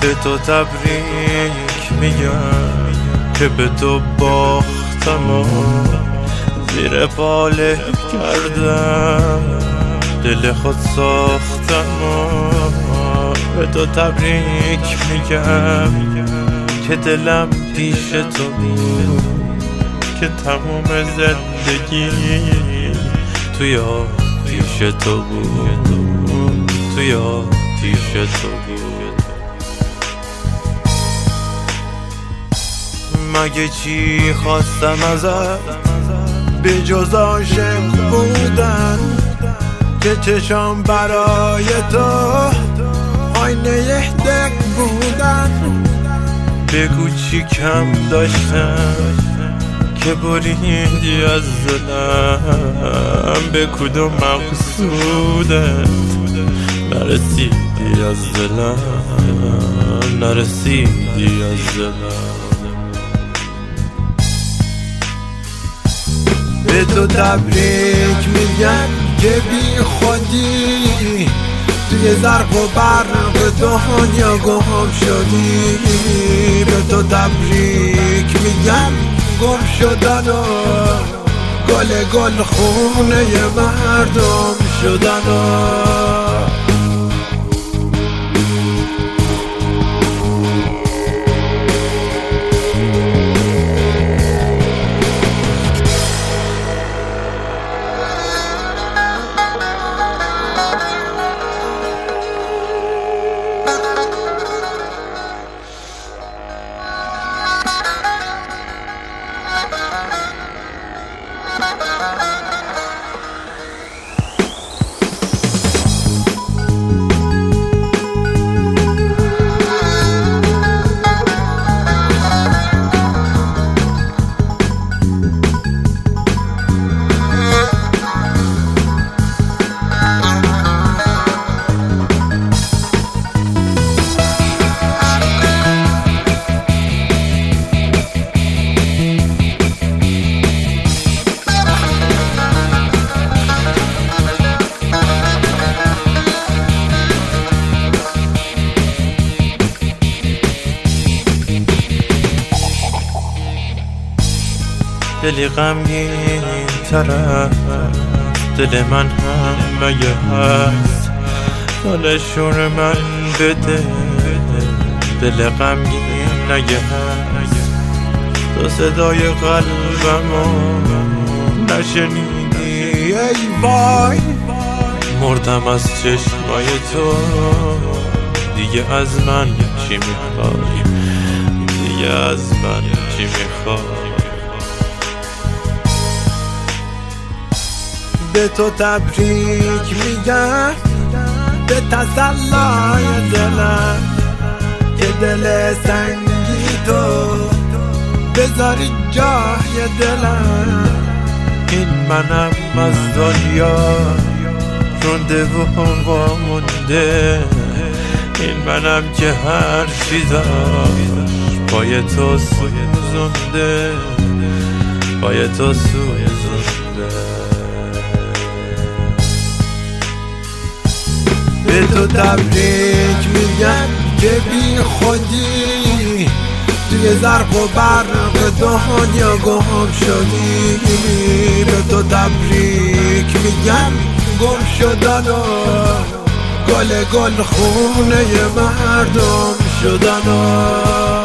به تو تبریک میگم که به تو باختم و زیر پاله کردم دل خود ساختم و به تو تبریک میگم که دلم پیش تو بود، که تموم زندگی توی پیش تو بود، توی پیش تو بود. مگه چی خواستم ازت به جز عاشق بودن، که چشام برای تو آینه دق بودن. بگو چی کم داشتم که بریدی از دلم، به کدوم مقصودت نرسیدی از دلم، نرسیدی از دلم. به تو تبریک میگم که بی خودی توی زرق و برق دنیا گم شدی. به تو تبریک میگم گم شدن و گل خونه مردم شدن و دلی غمگین تر دل من هم مگه هست، دلشون من بده دل غمگین نگه هست. تو صدای قلبمو نشنیدی ای وای، مردم از چشمای تو. دیگه از من چی میخوای، دیگه از من چی میخوای. به تو تبریک میگم به تسلای دلم، که دل سنگی تو بذاری جای دلم. این منم از دنیا رونده و وامونده، این منم که هر چی داشت پای تو سوزونده، پای تو سوزونده. به تو تبریک میگم که بی خودی توی زرق و برق دنیا گم شدی. به تو تبریک میگم گم شدن و گل خونه مردم شدن و